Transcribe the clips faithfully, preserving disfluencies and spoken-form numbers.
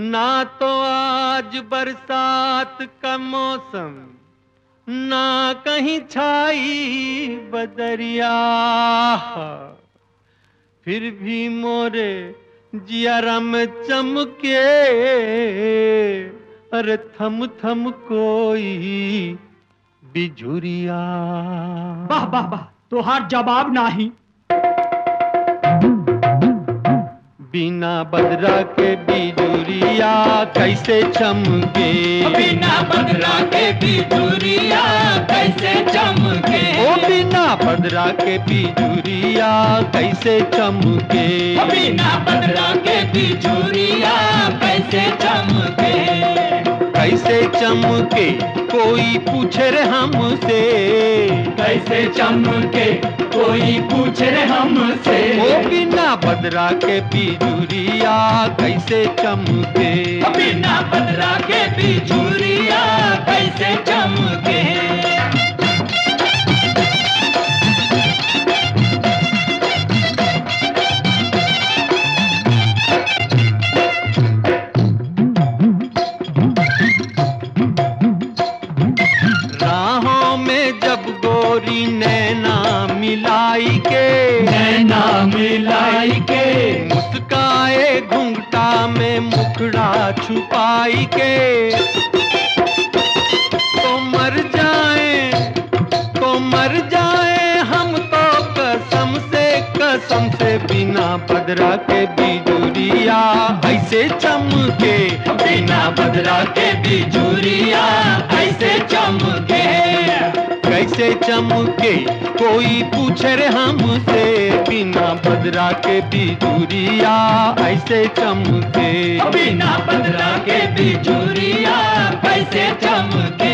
ना तो आज बरसात का मौसम, ना कहीं छाई बदरिया, फिर भी मोरे जियारा में चमके अरे थम थम कोई बिजुरिया। वाह वाह वाह, तोहार जवाब नाही। बिना बदरा के बिजुरिया कैसे चमके, बिना बदरा के बिजुरिया कैसे चमके, ओ बिना बदरा के बिजुरिया कैसे चमके, बिना बदरा के बिजुरिया कैसे चमके, कैसे चमके कोई पूछे रे हमसे, कैसे चमके कोई पूछे रे हमसे, ओ बिना बदरा के बिजुरिया कैसे चमके, बिना बदरा के बिजुरिया कैसे चमके। राहों में जब गोरी नैना मिलाई के, नैना मिलाई के, मुस्काए घुंघटा में मुखड़ा छुपाई के, तो मर जाए तो मर जाए हम तो कसम से कसम से, बिना बदरा के बिजुरिया ऐसे चमके, बिना बदरा के बिजुरिया ऐसे चमके, कैसे चमके कोई पूछे रे हमसे, बिना बदरा के बिजुरिया ऐसे चमके, बिना बदरा के बिजुरिया कैसे चमके।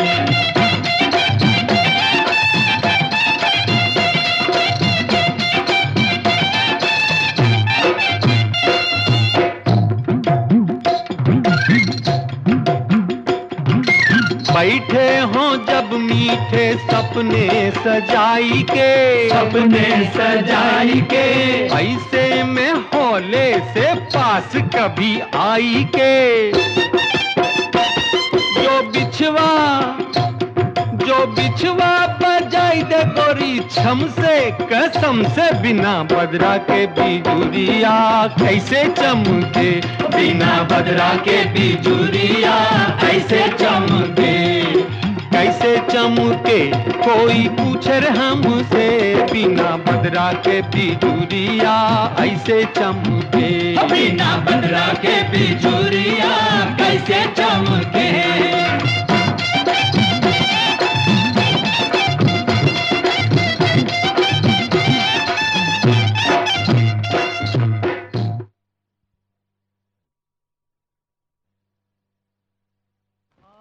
बैठे हों जब मीठे सपने सजाई के, सपने सजाई के, ऐसे में हौले से पास कभी आई के, जो बिछवा जो बिछवा बजाई दे गोरी छम से कसम से, बिना बदरा के बिजुरिया कैसे चमके, बिना बदरा के बिजुरिया ऐसे चमके, कैसे चमके कोई पूछे रे हमसे, बिना बदरा के बिजुरिया ऐसे चमके, बिना बदरा के बिजुरिया कैसे चमके।